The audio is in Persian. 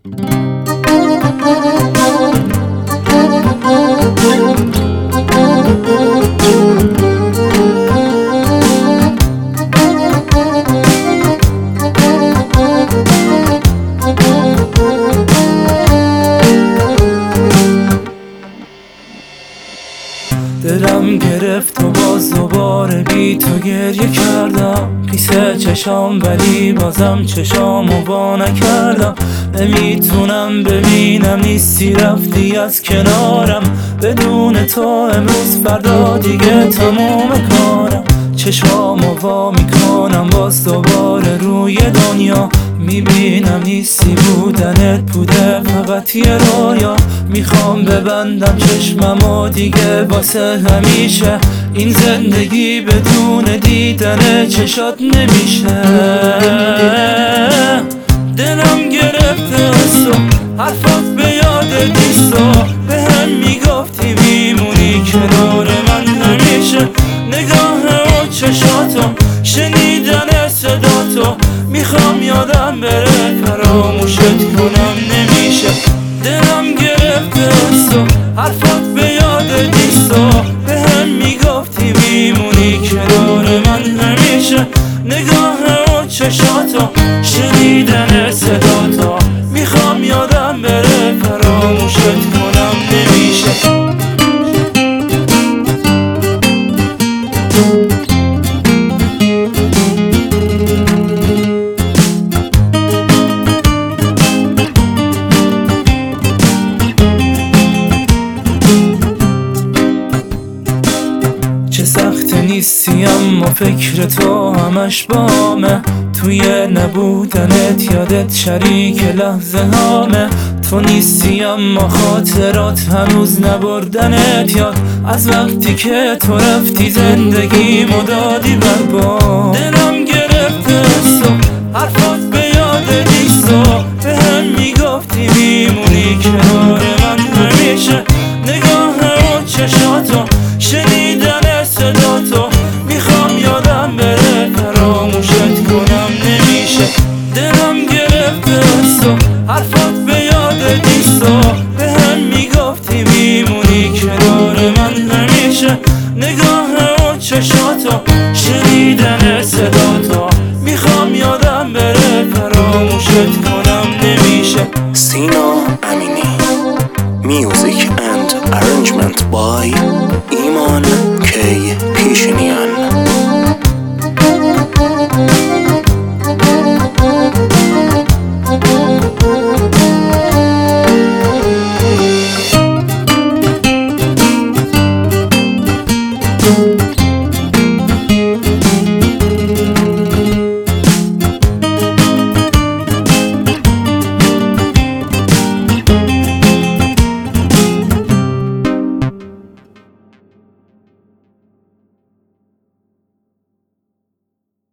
دلم گرفت و باز دوباره بی تو گریه کردم، پیس چشام ولی بازم چشامو وا نکردم. نمیتونم ببینم نیستی، رفتی از کنارم، بدون تو امروز فردا دیگه تموم کارم. چشامو وا میکنم باز دوباره روی دنیا، میبینم نیستی، بودنت بوده فقط یه رویا. میخوام ببندم چشممو دیگه واسه همیشه، این زندگی بدون دیدن چشات نمیشه. دلم گرفته از تو، حرفات به یاد نیستو، به هم میگفتی میمونی کنار من همیشه. نگاه و چشاتو، شنیدن صداتو، میخوام یادم بره فراموشت کنم نمیشه. دلم گرفته از تو، حرفات به یاد نیستو، به هم میگفتی میمونی کنار من همیشه. نگاه و چشاتو، شنیدن صداتو، میخوام یادم بره فراموشت کنم نمیشه. چه سخت نیستی اما فکر تو همش بامه، توی نبودنت یادت شریک لحظه هامه. تو نیستی اما خاطرات هنوز نبردنت یاد، از وقتی که تو رفتی زندگی مدادی برباد. دلم گرفته از تو، حرفات